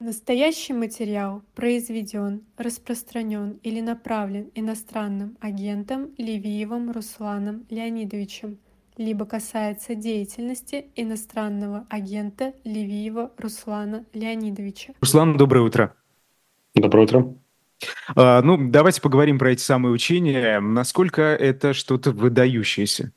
Настоящий материал произведен, распространен или направлен иностранным агентом Левиевым Русланом Леонидовичем, либо касается деятельности иностранного агента Левиева Руслана Леонидовича. Руслан, доброе утро. Доброе утро. Давайте поговорим про эти самые учения. Насколько это что-то выдающееся?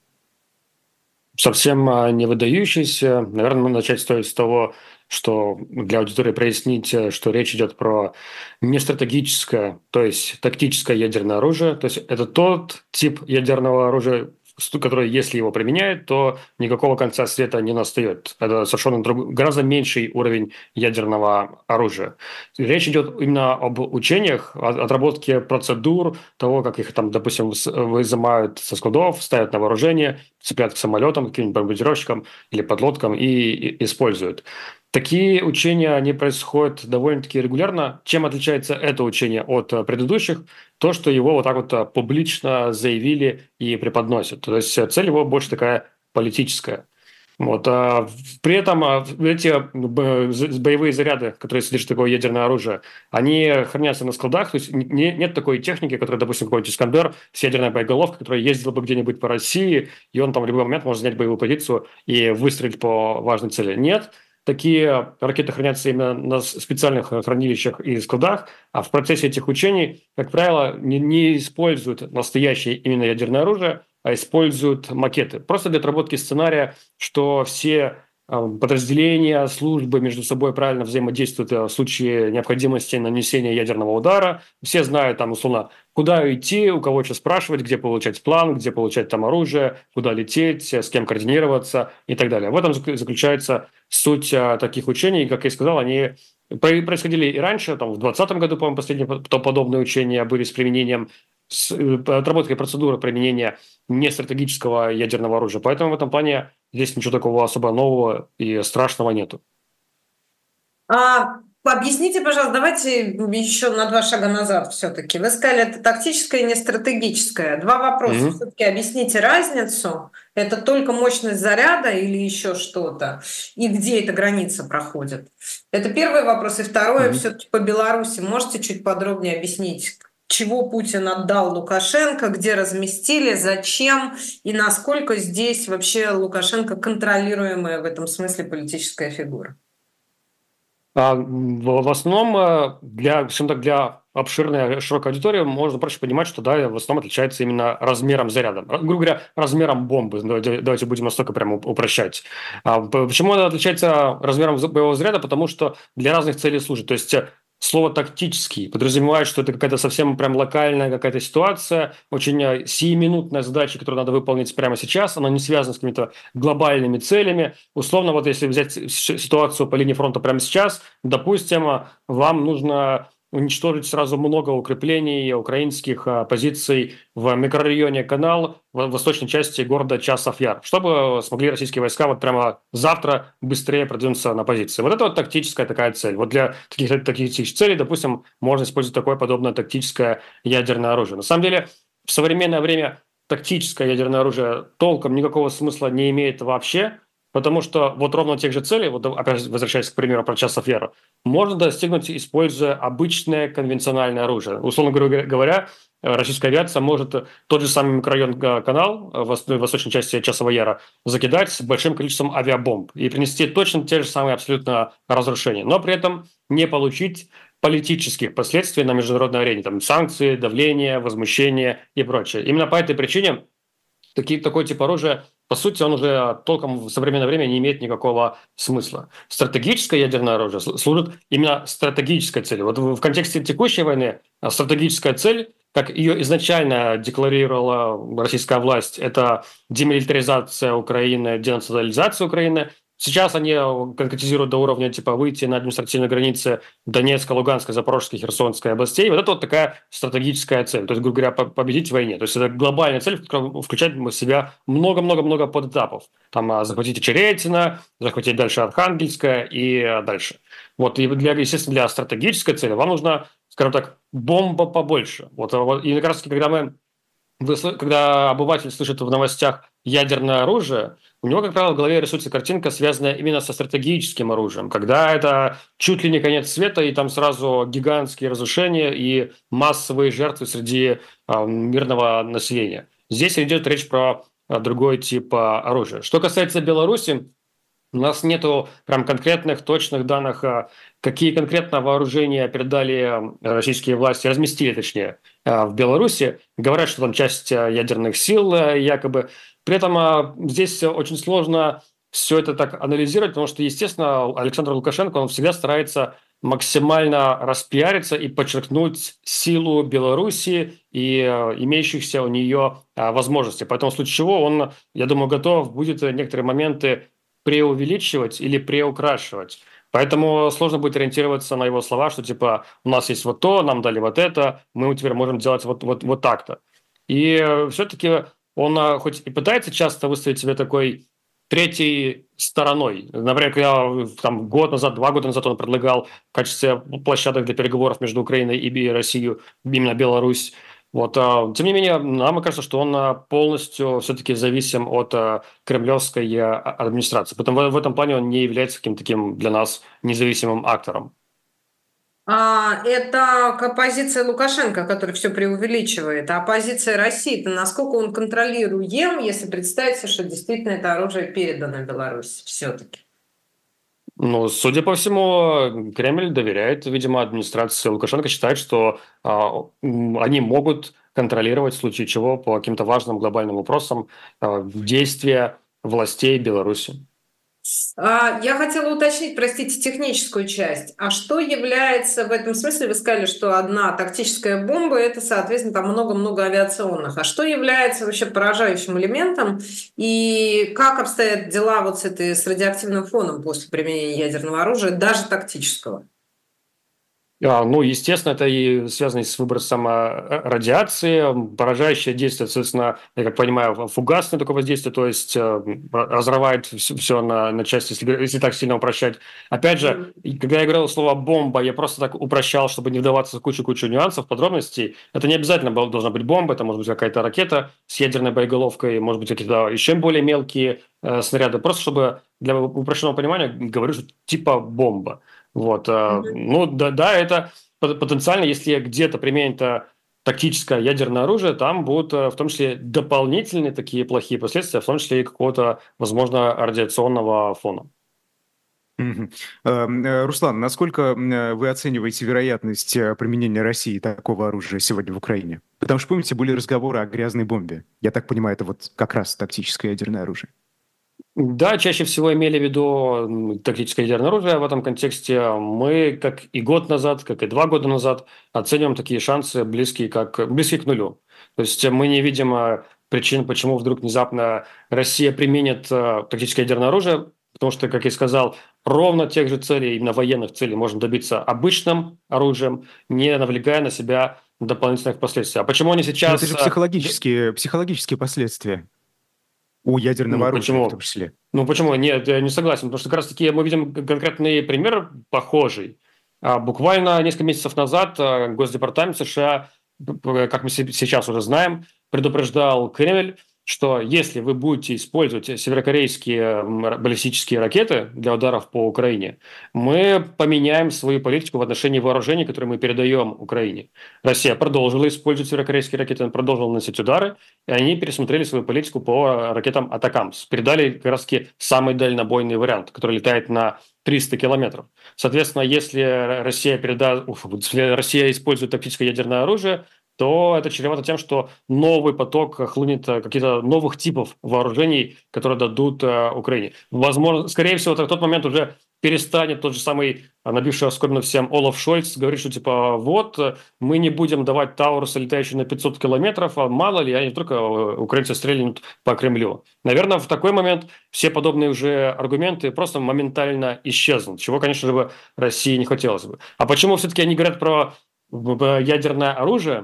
Совсем не выдающийся. Наверное, начать стоит с того, что для аудитории прояснить, что речь идет про не стратегическое, то есть тактическое ядерное оружие. То есть это тот тип ядерного оружия, который, если его применяют, то никакого конца света не настает. Это совершенно гораздо меньший уровень ядерного оружия. Речь идет именно об учениях, о отработке процедур, того, как их там, допустим, изымают со складов, ставят на вооружение, цепляют к самолетам, каким-нибудь бомбардировщикам или подлодкам и используют. Такие учения, они происходят довольно-таки регулярно. Чем отличается это учение от предыдущих? То, что его вот так вот публично заявили и преподносят. То есть цель его больше такая политическая. Вот. При этом эти боевые заряды, которые содержат такое ядерное оружие, они хранятся на складах, то есть нет такой техники, которая, допустим, какой-нибудь «Искандер» с ядерной боеголовкой, которая ездила бы где-нибудь по России, и он там в любой момент может занять боевую позицию и выстрелить по важной цели. Нет, такие ракеты хранятся именно на специальных хранилищах и складах, а в процессе этих учений, как правило, не используют настоящее именно ядерное оружие, а используют макеты. Просто для отработки сценария, что все подразделения, службы между собой правильно взаимодействуют в случае необходимости нанесения ядерного удара. Все знают, там, условно, куда идти, у кого что спрашивать, где получать план, где получать там оружие, куда лететь, с кем координироваться и так далее. В этом заключается суть таких учений. Как я и сказал, они происходили и раньше, там, в 2020 году, по-моему, последние подобные учения были с применением с отработкой процедуры применения нестратегического ядерного оружия. Поэтому в этом плане здесь ничего такого особо нового и страшного нету. Объясните, пожалуйста, давайте еще на 2 шага назад все-таки. Вы сказали, это тактическое и не стратегическое. 2 вопроса. Все-таки объясните разницу. Это только мощность заряда или еще что-то? И где эта граница проходит? Это первый вопрос. И второе, все-таки по Беларуси. Можете чуть подробнее объяснить, чего Путин отдал Лукашенко, где разместили, зачем и насколько здесь вообще Лукашенко контролируемая в этом смысле политическая фигура? В основном для обширной, широкой аудитории можно проще понимать, что да, в основном отличается именно размером заряда. Грубо говоря, размером бомбы. Давайте будем настолько прямо упрощать. Почему она отличается размером боевого заряда? Потому что для разных целей служит. То есть слово «тактический» подразумевает, что это какая-то совсем прям локальная какая-то ситуация, очень сиюминутная задача, которую надо выполнить прямо сейчас, она не связана с какими-то глобальными целями. Условно, вот если взять ситуацию по линии фронта прямо сейчас, допустим, вам нужно уничтожить сразу много укреплений украинских позиций в микрорайоне Канал в восточной части города Часов-Яр, чтобы смогли российские войска вот прямо завтра быстрее продвинуться на позиции. Вот это вот тактическая такая цель. Вот для таких целей, допустим, можно использовать такое подобное тактическое ядерное оружие. На самом деле, в современное время тактическое ядерное оружие толком никакого смысла не имеет вообще, потому что вот ровно тех же целей, вот опять возвращаясь к примеру про Часов-Яр, можно достигнуть, используя обычное конвенциональное оружие. Условно говоря, российская авиация может тот же самый микрорайон Канал в восточной части Часового Яра закидать с большим количеством авиабомб и принести точно те же самые абсолютно разрушения, но при этом не получить политических последствий на международной арене, там санкции, давление, возмущение и прочее. Именно по этой причине такой тип оружия, по сути, он уже толком в современное время не имеет никакого смысла. Стратегическое ядерное оружие служит именно стратегической цели. Вот в контексте текущей войны стратегическая цель, как ее изначально декларировала российская власть, это демилитаризация Украины, денационализация Украины. Сейчас они конкретизируют до уровня типа выйти на административные границы Донецкой, Луганской, Запорожской, Херсонской областей. Вот это вот такая стратегическая цель. То есть, грубо говоря, победить в войне. То есть это глобальная цель, которая включает в себя много-много-много подэтапов. Там захватить Очеретино, захватить дальше Архангельское и дальше. Вот и естественно, для стратегической цели вам нужна, скажем так, бомба побольше. И как раз таки, когда мы когда обыватель слышит в новостях ядерное оружие, у него, как правило, в голове рисуется картинка, связанная именно со стратегическим оружием, когда это чуть ли не конец света, и там сразу гигантские разрушения и массовые жертвы среди мирного населения. Здесь идет речь про другой тип оружия. Что касается Беларуси, у нас нету прям конкретных, точных данных, какие конкретно вооружения передали российские власти, разместили, точнее, в Беларуси. Говорят, что там часть ядерных сил якобы. При этом здесь очень сложно все это так анализировать, потому что, естественно, Александр Лукашенко, он всегда старается максимально распиариться и подчеркнуть силу Беларуси и имеющихся у нее возможностей. Поэтому в случае чего он, я думаю, готов будет некоторые моменты преувеличивать или преукрашивать. Поэтому сложно будет ориентироваться на его слова, что типа у нас есть вот то, нам дали вот это, мы теперь можем делать вот так-то. И все-таки он хоть и пытается часто выставить себя такой третьей стороной. Например, когда там год назад, 2 года назад он предлагал в качестве площадок для переговоров между Украиной и Россией именно Беларусь. Вот, тем не менее, нам кажется, что он полностью все-таки зависим от кремлевской администрации. Поэтому в этом плане он не является каким-то таким для нас независимым актором. Это позиция Лукашенко, который все преувеличивает, а позиция России, насколько он контролируем, если представить, что действительно это оружие передано Беларуси все-таки? Ну, судя по всему, Кремль доверяет, видимо, администрации Лукашенко, считает, что они могут контролировать в случае чего по каким-то важным глобальным вопросам действия властей Беларуси. Я хотела уточнить, простите, техническую часть. А что является в этом смысле? Вы сказали, что одна тактическая бомба – это, соответственно, там много-много авиационных. А что является вообще поражающим элементом? И как обстоят дела вот с радиоактивным фоном после применения ядерного оружия, даже тактического? Ну, естественно, это и связано с выбросом радиации, поражающее действие, соответственно, я как понимаю, фугасное такое воздействие, то есть разрывает все на части, если так сильно упрощать. Опять же, когда я говорил слово «бомба», я просто так упрощал, чтобы не вдаваться в кучу-кучу нюансов, подробностей. Это не обязательно должна быть бомба, это может быть какая-то ракета с ядерной боеголовкой, может быть, какие-то еще более мелкие снаряды, просто чтобы для упрощенного понимания говорю, что типа бомба. Вот, ну да, это потенциально, если где-то применить тактическое ядерное оружие, там будут в том числе дополнительные такие плохие последствия, в том числе и какого-то, возможно, радиационного фона. Руслан, насколько вы оцениваете вероятность применения России такого оружия сегодня в Украине? Потому что, помните, были разговоры о грязной бомбе. Я так понимаю, это вот как раз тактическое ядерное оружие. Да, чаще всего имели в виду тактическое ядерное оружие. В этом контексте мы, как и год назад, как и 2 года назад, оцениваем такие шансы близкие к нулю. То есть мы не видим причин, почему вдруг внезапно Россия применит тактическое ядерное оружие, потому что, как я сказал, ровно тех же целей, именно военных целей, можно добиться обычным оружием, не навлекая на себя дополнительных последствий. А почему они сейчас... Но это же психологические последствия. У ядерного оружия почему? В том числе. Почему? Нет, я не согласен, потому что как раз-таки мы видим конкретный пример похожий. Буквально несколько месяцев назад Госдепартамент США, как мы сейчас уже знаем, предупреждал Кремль, что если вы будете использовать северокорейские баллистические ракеты для ударов по Украине, мы поменяем свою политику в отношении вооружений, которые мы передаем Украине. Россия продолжила использовать северокорейские ракеты, продолжила наносить удары, и они пересмотрели свою политику по ракетам «Атакамс». Передали как раз-таки самый дальнобойный вариант, который летает на 300 километров. Соответственно, если Россия использует тактическое ядерное оружие, то это чревато тем, что новый поток хлынет каких-то новых типов вооружений, которые дадут Украине. Возможно, скорее всего, в тот момент уже перестанет тот же самый набивший оскомину всем Олаф Шольц говорить, что типа вот, мы не будем давать Таурусы, летающие на 500 километров, а мало ли, они только украинцы стрельнут по Кремлю. Наверное, в такой момент все подобные уже аргументы просто моментально исчезнут, чего, конечно же, России не хотелось бы. А почему все-таки они говорят про ядерное оружие?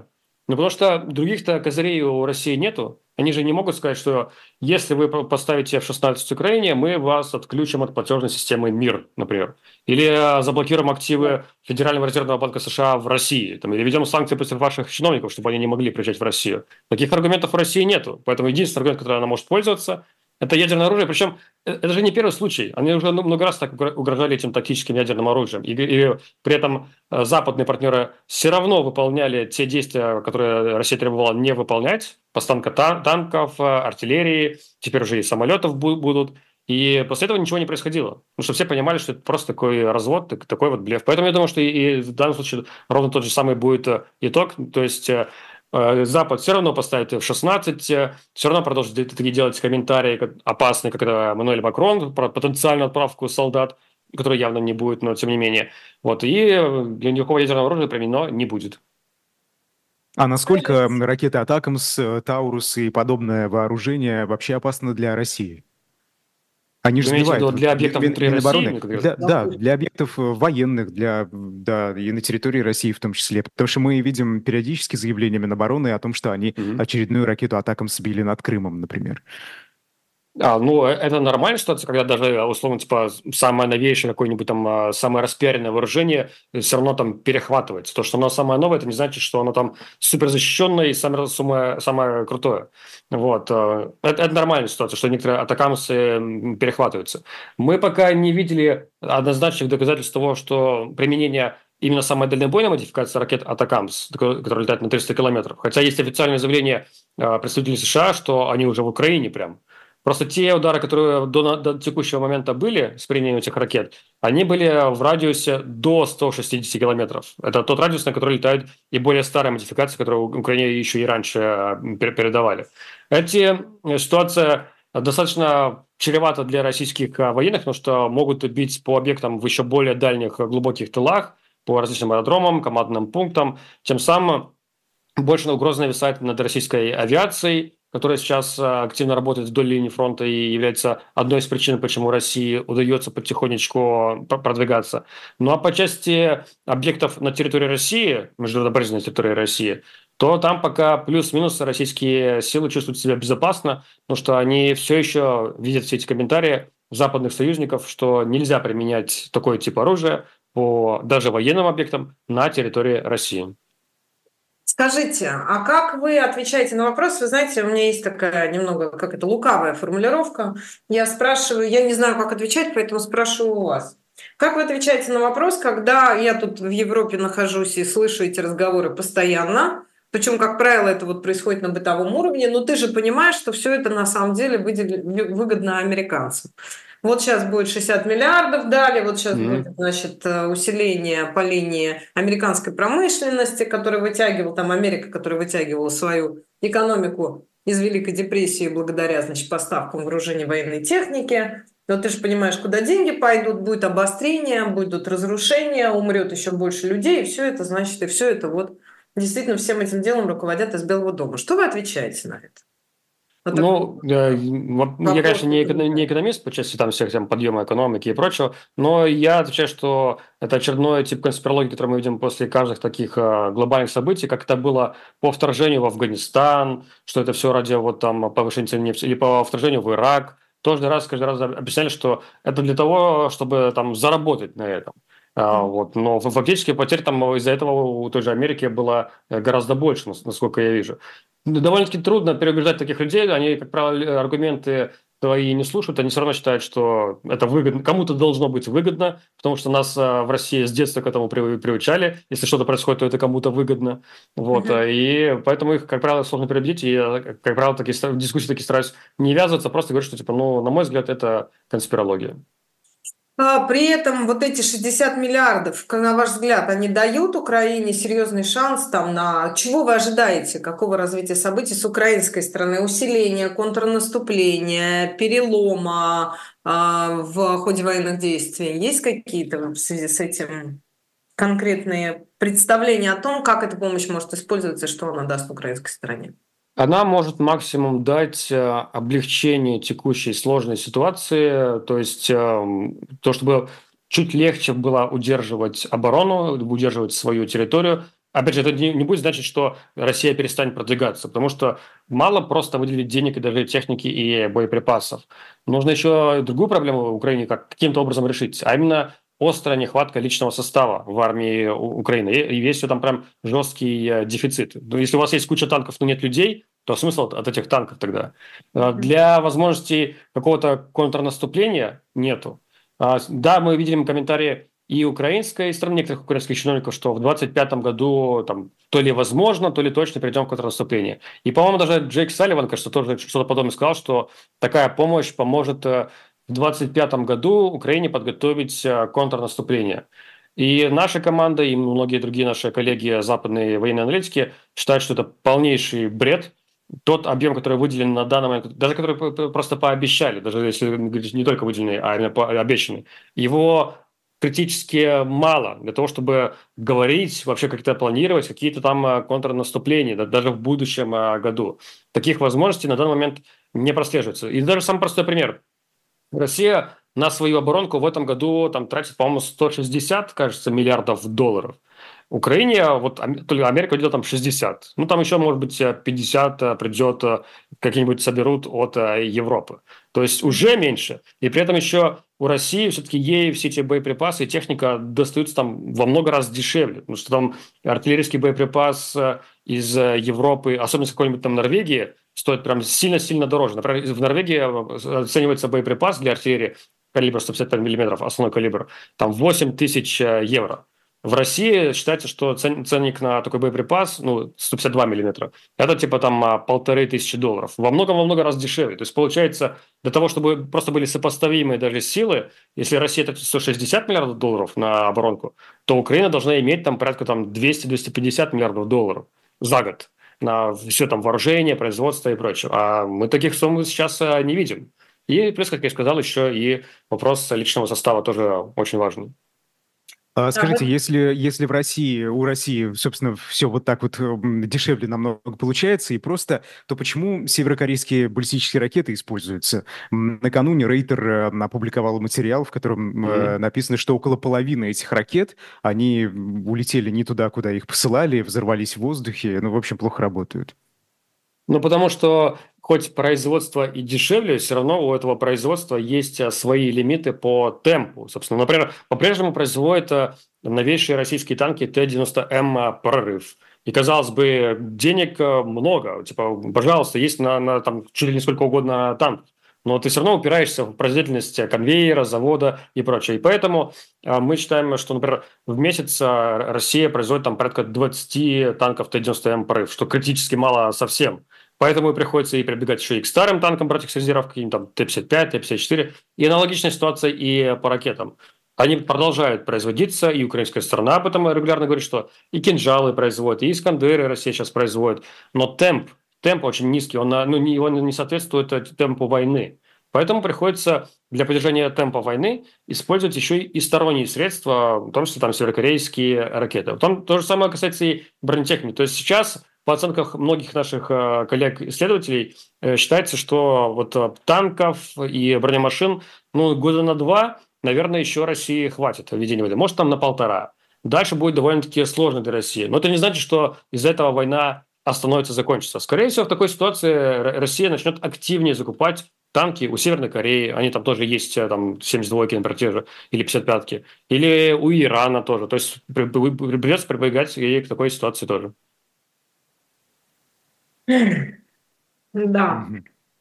Ну, потому что других-то козырей у России нету. Они же не могут сказать, что если вы поставите F-16 Украине, мы вас отключим от платежной системы МИР, например. Или заблокируем активы Федерального резервного банка США в России. Там, или введем санкции против ваших чиновников, чтобы они не могли приезжать в Россию. Таких аргументов в России нету. Поэтому единственный аргумент, который она может пользоваться, это ядерное оружие. Причем это же не первый случай. Они уже много раз так угрожали этим тактическим ядерным оружием. И при этом западные партнеры все равно выполняли те действия, которые Россия требовала не выполнять. Поставка танков, артиллерии, теперь уже и самолетов будут. И после этого ничего не происходило. Потому что все понимали, что это просто такой развод, такой вот блеф. Поэтому я думаю, что и в данном случае ровно тот же самый будет итог. То есть Запад все равно поставит F-16, все равно продолжит такие делать комментарии опасные, как это Эммануэль Макрон, про потенциальную отправку солдат, которой явно не будет, но тем не менее. Вот, и для никакого ядерного оружия применено не будет. А насколько ракеты «Атакамс», «Таурус» и подобное вооружение вообще опасно для России? Они же сбивают. Для объектов внутри России? Да, для объектов военных, да, и на территории России в том числе. Потому что мы видим периодически заявления Минобороны о том, что они очередную ракету «Атакамс» сбили над Крымом, например. Это нормальная ситуация, когда даже, условно, типа, самое новейшее какое-нибудь там, самое распиаренное вооружение все равно там перехватывается. То, что оно самое новое, это не значит, что оно там супер защищенное и самое крутое. Вот. Это нормальная ситуация, что некоторые атакамсы перехватываются. Мы пока не видели однозначных доказательств того, что применение именно самая дальнобойная модификация ракет «Атакамс», которая летает на 300 километров. Хотя есть официальное заявление представителей США, что они уже в Украине прям. Просто те удары, которые до текущего момента были с применением этих ракет, они были в радиусе до 160 километров. Это тот радиус, на который летают и более старые модификации, которые Украине еще и раньше передавали. Эти ситуация достаточно чревата для российских военных, потому что могут бить по объектам в еще более дальних глубоких тылах, по различным аэродромам, командным пунктам. Тем самым больше угроза нависает над российской авиацией, которая сейчас активно работает вдоль линии фронта и является одной из причин, почему России удается потихонечку продвигаться. Ну а по части объектов на территории России, международно-признанной территории России, то там пока плюс-минус российские силы чувствуют себя безопасно, потому что они все еще видят все эти комментарии западных союзников, что нельзя применять такой тип оружия по даже военным объектам на территории России. Скажите, а как вы отвечаете на вопрос? Вы знаете, у меня есть такая немного, как это, лукавая формулировка. Я спрашиваю, я не знаю, как отвечать, поэтому спрашиваю у вас. Как вы отвечаете на вопрос, когда я тут в Европе нахожусь и слышу эти разговоры постоянно, причем, как правило, это вот происходит на бытовом уровне, но ты же понимаешь, что все это на самом деле выгодно американцам. Вот сейчас будет 60 миллиардов дали, вот сейчас будет, значит, усиление по линии американской промышленности, которая вытягивала, там Америка, которая вытягивала свою экономику из Великой депрессии благодаря, значит, поставкам вооружений военной техники. Но ты же понимаешь, куда деньги пойдут, будет обострение, будут разрушения, умрет еще больше людей, и все это, значит, и все это вот действительно всем этим делом руководят из Белого дома. Что вы отвечаете на это? Я, конечно, не экономист по части там всех там подъема экономики и прочего, но я отвечаю, что это очередной тип конспирологии, который мы видим после каждых таких глобальных событий, как это было по вторжению в Афганистан, что это все ради вот там повышения цен нефти, или по вторжению в Ирак. Каждый раз объясняли, что это для того, чтобы там заработать на этом. Вот. Но фактически потерь там из-за этого у той же Америки было гораздо больше, насколько я вижу. Довольно-таки трудно переубеждать таких людей. Они, как правило, аргументы твои не слушают. Они все равно считают, что это выгодно, кому-то должно быть выгодно, потому что нас в России с детства к этому приучали. Если что-то происходит, то это кому-то выгодно. Вот. И поэтому их, как правило, сложно переубедить. И я, как правило, в дискуссии такие стараюсь не ввязываться, просто говорю, что, типа, на мой взгляд, это конспирология. При этом вот эти 60 миллиардов, на ваш взгляд, они дают Украине серьезный шанс там на... Чего вы ожидаете? Какого развития событий с украинской стороны? Усиления, контрнаступления, перелома в ходе военных действий? Есть какие-то в связи с этим конкретные представления о том, как эта помощь может использоваться и что она даст украинской стороне? Она может максимум дать облегчение текущей сложной ситуации, то есть то, чтобы чуть легче было удерживать оборону, удерживать свою территорию, опять же, это не будет значить, что Россия перестанет продвигаться, потому что мало просто выделить денег и даже техники и боеприпасов. Нужно еще другую проблему в Украине каким-то образом решить, а именно острая нехватка личного состава в армии Украины. И есть там прям жесткий дефицит. Если у вас есть куча танков, но нет людей, то смысл от этих танков тогда? Для возможности какого-то контрнаступления нету. Да, мы видим комментарии и украинской стороны, некоторых украинских чиновников, что в 2025 году там, то ли возможно, то ли точно перейдем к контрнаступлению. И, по-моему, даже Джейк Салливан, кажется, тоже что-то подобное сказал, что такая помощь поможет в 2025 году Украине подготовить контрнаступление. И наша команда, и многие другие наши коллеги, западные военные аналитики, считают, что это полнейший бред. Тот объем, который выделен на данный момент, даже который просто пообещали, даже если не только выделенный, а именно обещанный, его критически мало для того, чтобы говорить, вообще как-то планировать какие-то там контрнаступления, даже в будущем году. Таких возможностей на данный момент не прослеживается. И даже самый простой пример. Россия на свою оборонку в этом году там тратит, по-моему, 160, кажется, миллиардов долларов. Украине, вот только Америка уделила там 60. Ну, там еще, может быть, 50 придет, какие-нибудь соберут от Европы. То есть уже меньше. И при этом еще у России все-таки ей все эти боеприпасы и техника достаются там во много раз дешевле. Потому что там артиллерийский боеприпас из Европы, особенно с какой-нибудь там Норвегии, стоит прям сильно-сильно дороже. Например, в Норвегии оценивается боеприпас для артиллерии калибра 155 миллиметров, основной калибр, там 8 тысяч евро. В России считается, что ценник на такой боеприпас, 152 миллиметра, это типа там $1500. Во много раз дешевле. То есть получается, для того, чтобы просто были сопоставимые даже силы, если Россия тратит 160 миллиардов долларов на оборонку, то Украина должна иметь там порядка 200-250 миллиардов долларов за год на все там вооружение, производство и прочее. А мы таких сумм сейчас не видим. И плюс, как я сказал, еще и вопрос личного состава тоже очень важный. Скажите, если у России, собственно, все вот так вот дешевле намного получается и просто, то почему северокорейские баллистические ракеты используются? Накануне Рейтер опубликовал материал, в котором написано, что около половины этих ракет, они улетели не туда, куда их посылали, взорвались в воздухе, в общем, плохо работают. Потому что хоть производство и дешевле, все равно у этого производства есть свои лимиты по темпу. Собственно, например, по-прежнему производят новейшие российские танки Т-90М «Прорыв». И, казалось бы, денег много. Типа, пожалуйста, есть на там, чуть ли не сколько угодно танков. Но ты все равно упираешься в производительность конвейера, завода и прочее. И поэтому мы считаем, что, например, в месяц Россия производит там порядка 20 танков Т-90М «Прорыв», что критически мало совсем. Поэтому приходится и прибегать еще и к старым танкам, брать их с резервов, каким-то там Т-55, Т-54. И аналогичная ситуация и по ракетам. Они продолжают производиться, и украинская сторона об этом регулярно говорит, что и кинжалы производят, и Искандеры Россия сейчас производит. Но темп очень низкий, он не соответствует темпу войны. Поэтому приходится для поддержания темпа войны использовать еще и сторонние средства, в том числе там северокорейские ракеты. Там то же самое касается и бронетехники. То есть сейчас по оценках многих наших коллег-исследователей считается, что вот танков и бронемашин года на 2, наверное, еще России хватит введения войны. Может, там на 1,5. Дальше будет довольно-таки сложно для России. Но это не значит, что из-за этого война остановится, закончится. Скорее всего, в такой ситуации Россия начнет активнее закупать танки у Северной Кореи. Они там тоже есть, там 72-ки, например, те же, или 55-ки. Или у Ирана тоже. То есть придется прибегать и к такой ситуации тоже. Да.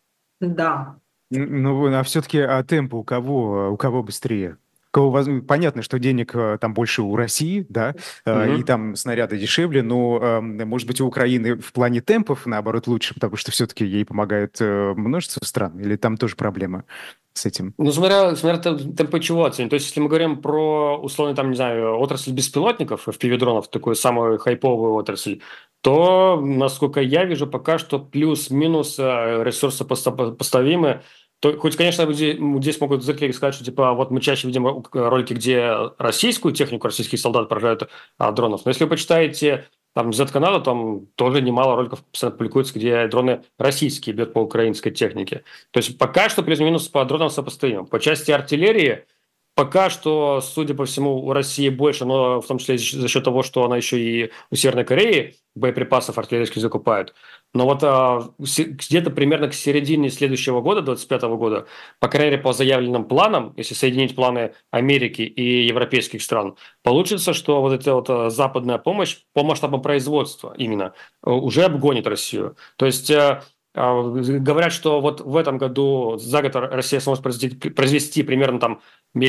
А все-таки темп у кого быстрее? Понятно, что денег там больше у России, да, и там снаряды дешевле, но, может быть, у Украины в плане темпов, наоборот, лучше, потому что все-таки ей помогает множество стран, или там тоже проблема с этим? Смотря темпы чего оценить. То есть, если мы говорим про, условно, там, не знаю, отрасль беспилотников, FPV-дронов, такую самую хайповую отрасль, то, насколько я вижу, пока что плюс-минус ресурсы поставимы. Хоть, конечно, здесь могут зрители сказать, что типа вот мы чаще видим ролики, где российскую технику, российские солдаты поражают дронов. Но если вы почитаете там Z-каналы, там тоже немало роликов постоянно публикуется, где дроны российские бьют по украинской технике. То есть пока что плюс-минус по дронам сопоставимо. По части артиллерии Пока что, судя по всему, у России больше, но в том числе за счет того, что она еще и у Северной Кореи боеприпасов артиллерийских закупает. Но вот где-то примерно к середине следующего года, 2025 года, по крайней мере, по заявленным планам, если соединить планы Америки и европейских стран, получится, что вот эта вот западная помощь по масштабам производства именно уже обгонит Россию. То есть говорят, что вот в этом году за год Россия сможет произвести примерно там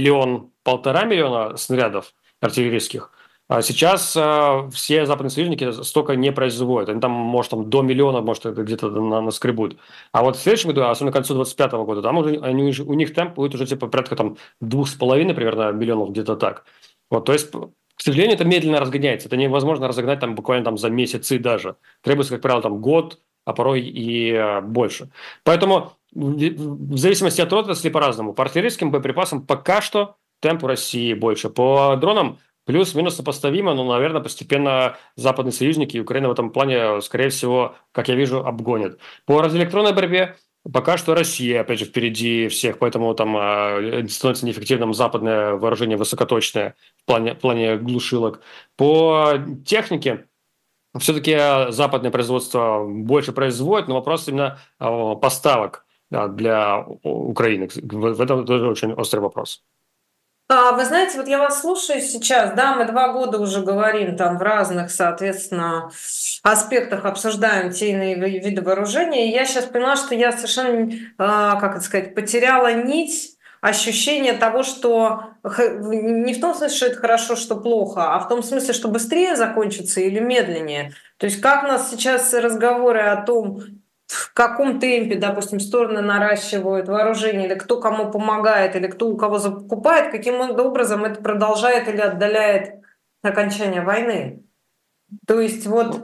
1–1,5 миллиона снарядов артиллерийских. А сейчас все западные союзники столько не производят. Они там, может, там до миллиона, может, это где-то наскребут. А вот в следующем году, особенно к концу 2025 года, там уже, у них темп будет уже типа порядка там 2,5 примерно миллионов, где-то так. Вот, то есть, к сожалению, это медленно разгоняется. Это невозможно разогнать там буквально там за месяцы даже. Требуется, как правило, там год, а порой и больше. Поэтому в зависимости от отрасли по-разному. По артиллерийским боеприпасам пока что темп у России больше. По дронам плюс-минус сопоставимо, но, наверное, постепенно западные союзники и Украина в этом плане, скорее всего, как я вижу, обгонят. По радиоэлектронной борьбе пока что Россия, опять же, впереди всех, поэтому там становится неэффективным западное вооружение высокоточное в плане глушилок. По технике все-таки западное производство больше производит, но вопрос именно поставок для Украины. В этом тоже очень острый вопрос. Вы знаете, вот я вас слушаю сейчас, да, мы 2 года уже говорим там в разных, соответственно, аспектах обсуждаем те иные виды вооружения, и я сейчас поняла, что я совершенно, как это сказать, потеряла нить ощущение того, что не в том смысле, что это хорошо, что плохо, а в том смысле, что быстрее закончится или медленнее. То есть как у нас сейчас разговоры о том, в каком темпе, допустим, стороны наращивают вооружение, или кто кому помогает, или кто у кого закупает, каким образом это продолжает или отдаляет окончание войны. То есть вот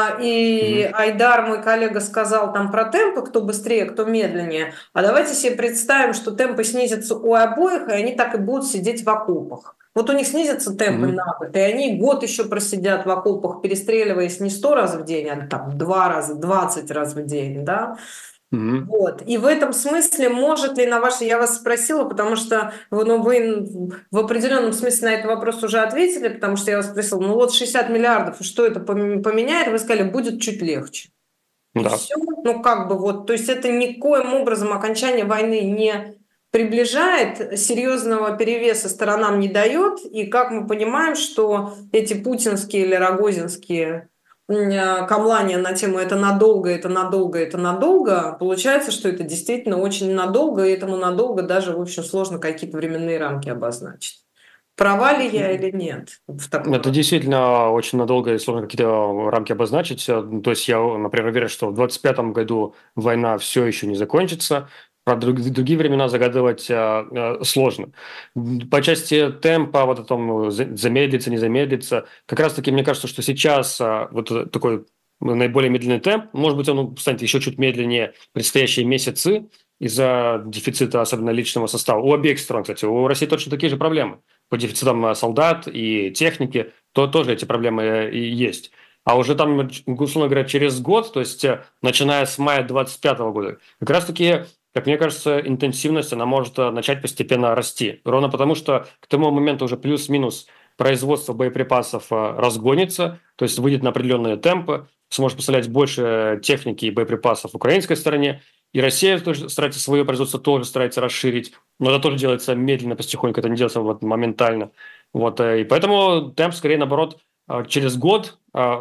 и Айдар, мой коллега, сказал там про темпы, кто быстрее, кто медленнее. А давайте себе представим, что темпы снизятся у обоих, и они так и будут сидеть в окопах. Вот у них снизятся темпы на год, и они год еще просидят в окопах, перестреливаясь не 100 раз в день, а там 2 раза, 20 раз в день, да? Вот. И в этом смысле, может ли я вас спросила, потому что вы в определенном смысле на этот вопрос уже ответили, потому что я вас спросила, ну вот 60 миллиардов, и что это поменяет? Вы сказали, будет чуть легче. И все. Ну как бы вот, то есть это никоим образом окончание войны не приближает, серьезного перевеса сторонам не дает, и как мы понимаем, что эти путинские или рогозинские камлания на тему «это надолго, это надолго, это надолго», получается, что это действительно очень надолго, и этому надолго даже, в общем, сложно какие-то временные рамки обозначить. Права ли я или нет? Это действительно очень надолго и сложно какие-то рамки обозначить. То есть я, например, уверен, что в 2025 году война все еще не закончится. Про другие времена загадывать сложно. По части темпа, вот о том, замедлится, не замедлится, как раз-таки мне кажется, что сейчас вот такой наиболее медленный темп, может быть, он станет еще чуть медленнее в предстоящие месяцы из-за дефицита, особенно личного состава. У обеих сторон, кстати, у России точно такие же проблемы. По дефицитам солдат и техники, то тоже эти проблемы и есть. А уже там, условно говоря, через год, то есть начиная с мая 2025 года, как раз-таки, как мне кажется, интенсивность, она может начать постепенно расти. Ровно потому, что к тому моменту уже плюс-минус производство боеприпасов разгонится, то есть выйдет на определенные темпы, сможет поставлять больше техники и боеприпасов украинской стороне, и Россия тоже старается свое производство тоже старается расширить, но это тоже делается медленно, потихоньку, это не делается вот моментально. Вот, и поэтому темп скорее наоборот через год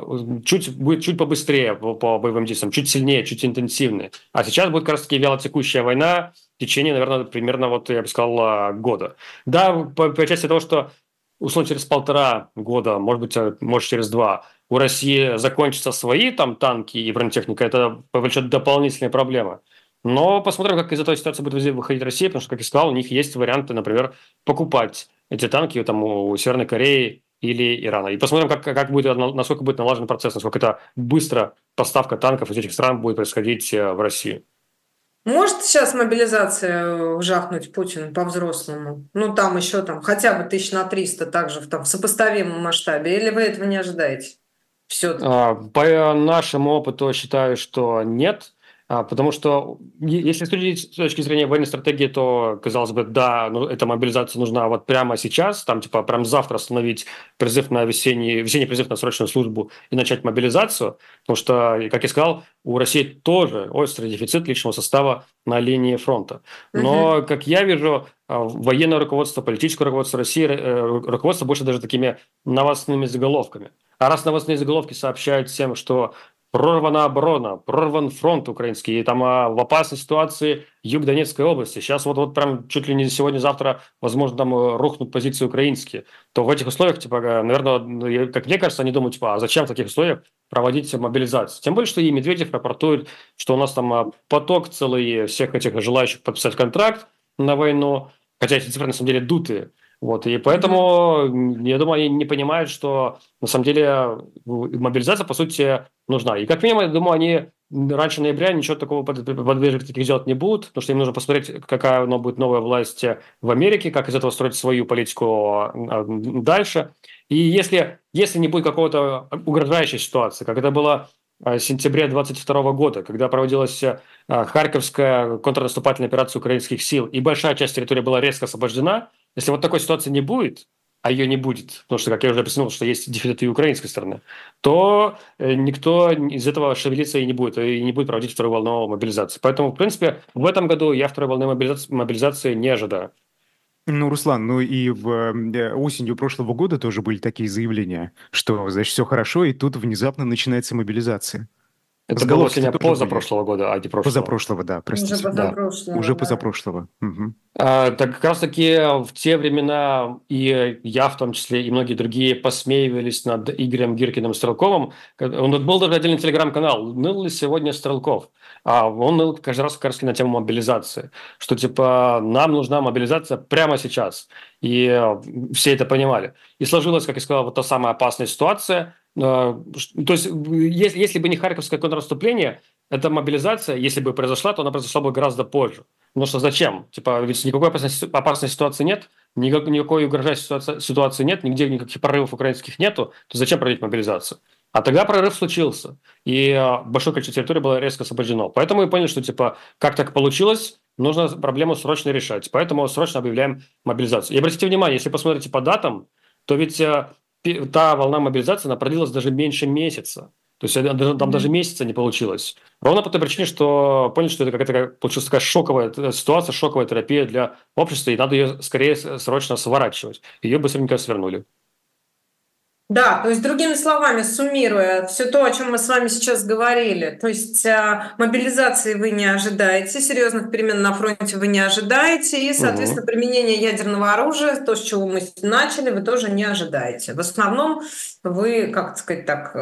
будет чуть побыстрее по боевым действиям, чуть сильнее, чуть интенсивнее. А сейчас будет как раз-таки вялотекущая война в течение, наверное, примерно, вот я бы сказал, года. Да, по части того, что условно через 1,5 года, может через 2, у России закончатся свои там танки и бронетехника, это повлечет дополнительные проблемы. Но посмотрим, как из этой ситуации будет выходить Россия, потому что, как я сказал, у них есть варианты, например, покупать эти танки там, у Северной Кореи или Ирана. И посмотрим, насколько будет налажен процесс, насколько это быстро поставка танков из этих стран будет происходить в Россию. Может сейчас мобилизация жахнуть Путину по-взрослому? Ну, там еще хотя бы 300 также в сопоставимом масштабе. Или вы этого не ожидаете? По нашему опыту считаю, что нет. Потому что если судить с точки зрения военной стратегии, то, казалось бы, да, эта мобилизация нужна вот прямо сейчас, там типа прям завтра остановить призыв на весенний призыв на срочную службу и начать мобилизацию, потому что, как я сказал, у России тоже острый дефицит личного состава на линии фронта. Но, как я вижу, военное руководство, политическое руководство России, руководство больше даже такими новостными заголовками. А раз новостные заголовки сообщают всем, что прорвана оборона, прорван фронт украинский, и там в опасной ситуации юг Донецкой области. Сейчас вот прям чуть ли не сегодня-завтра, возможно, там рухнут позиции украинские. То в этих условиях, типа, наверное, как мне кажется, они думают, типа, а зачем в таких условиях проводить мобилизацию? Тем более, что и Медведев рапортует, что у нас там поток целый всех этих желающих подписать контракт на войну, хотя эти цифры на самом деле дутые. Вот, и поэтому, я думаю, они не понимают, что на самом деле мобилизация, по сути, нужна. И как минимум, я думаю, они раньше ноября ничего такого подвижек таких делать не будут, потому что им нужно посмотреть, какая будет новая власть в Америке, как из этого строить свою политику дальше. И если не будет какого-то угрожающей ситуации, как это было в сентябре 2022 года, когда проводилась Харьковская контрнаступательная операция украинских сил, и большая часть территории была резко освобождена, если вот такой ситуации не будет, а ее не будет, потому что, как я уже объяснил, что есть дефицит и украинской стороны, то никто из этого шевелиться и не будет проводить вторую волну мобилизации. Поэтому, в принципе, в этом году я второй волны мобилизации не ожидаю. Ну, Руслан, и осенью прошлого года тоже были такие заявления, что, значит, все хорошо, и тут внезапно начинается мобилизация. Это было осенью позапрошлого года, а не прошлого. Позапрошлого, да, простите. Уже позапрошлого. Уже позапрошлого. Угу. Так как раз-таки в те времена и я, в том числе, и многие другие посмеивались над Игорем Гиркиным Стрелковым. Он был даже отдельный телеграм-канал «Ныл ли сегодня Стрелков?». А он ныл каждый раз как раз на тему мобилизации. Что типа нам нужна мобилизация прямо сейчас. И все это понимали. И сложилась, как я сказал, вот та самая опасная ситуация. То есть если бы не Харьковское контрнаступление, эта мобилизация, если бы произошла, то она произошла бы гораздо позже. Потому что зачем? Типа, ведь никакой опасной ситуации нет, никакой угрожающей ситуации нет, нигде никаких прорывов украинских нету, то зачем проводить мобилизацию? А тогда прорыв случился, и большое количество территорий было резко освобождено. Поэтому мы поняли, что типа, как так получилось, нужно проблему срочно решать. Поэтому срочно объявляем мобилизацию. И обратите внимание, если посмотрите по датам, то ведь та волна мобилизации, она продлилась даже меньше месяца. То есть там даже месяца не получилось. Ровно по той причине, что поняли, что это какая-то получилась такая шоковая ситуация, шоковая терапия для общества, и надо ее скорее срочно сворачивать. Ее быстренько свернули. Да, то есть, другими словами, суммируя все то, о чем мы с вами сейчас говорили, то есть мобилизации вы не ожидаете, серьезных перемен на фронте вы не ожидаете, и, соответственно, применение ядерного оружия, то, с чего мы начали, вы тоже не ожидаете. В основном вы, как сказать так,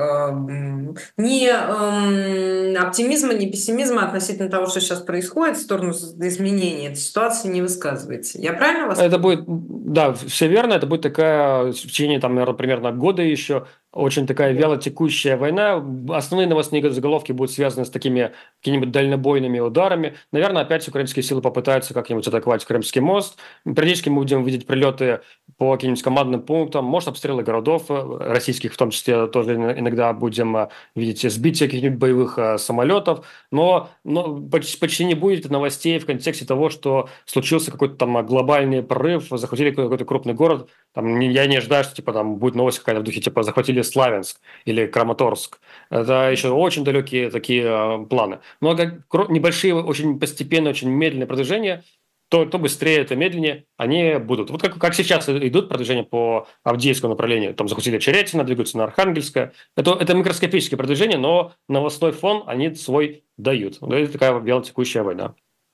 ни оптимизма, ни пессимизма относительно того, что сейчас происходит, в сторону изменения этой ситуации не высказываете. Я правильно вас понимаю? Это будет, да, все верно, это будет такая в течение, там, наверное, примерно года еще, очень такая вяло текущая война. Основные новостные заголовки будут связаны с такими какими-нибудь дальнобойными ударами. Наверное, опять украинские силы попытаются как-нибудь атаковать Крымский мост. Периодически мы будем видеть прилеты по каким-нибудь командным пунктам, может, обстрелы городов российских, в том числе тоже иногда будем видеть сбитие каких-нибудь боевых самолетов. Но почти не будет новостей в контексте того, что случился какой-то там глобальный прорыв, захватили какой-то крупный город. Там, я не ожидаю, что типа, там будет новость какая-то в духе, типа захватили Славянск или Краматорск. Это еще очень далекие такие планы. Но небольшие, очень постепенные, очень медленные продвижения, то быстрее, то медленнее, они будут. Вот как сейчас идут продвижения по Авдеевскому направлению. Там захватили Черетино, двигаются на Архангельское. Это микроскопические продвижения, но новостной фон они свой дают. Это такая вялотекущая война.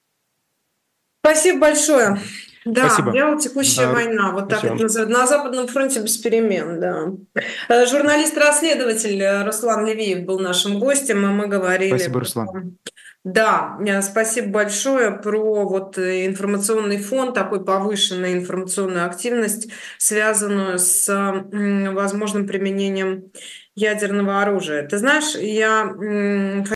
Спасибо большое. Да, Спасибо. вялотекущая война, вот так это называют. На Западном фронте без перемен, да. Журналист-расследователь Руслан Левиев был нашим гостем, и мы говорили... Спасибо, Руслан. Да, спасибо большое про вот информационный фон, такой повышенную информационную активность, связанную с возможным применением ядерного оружия. Ты знаешь, я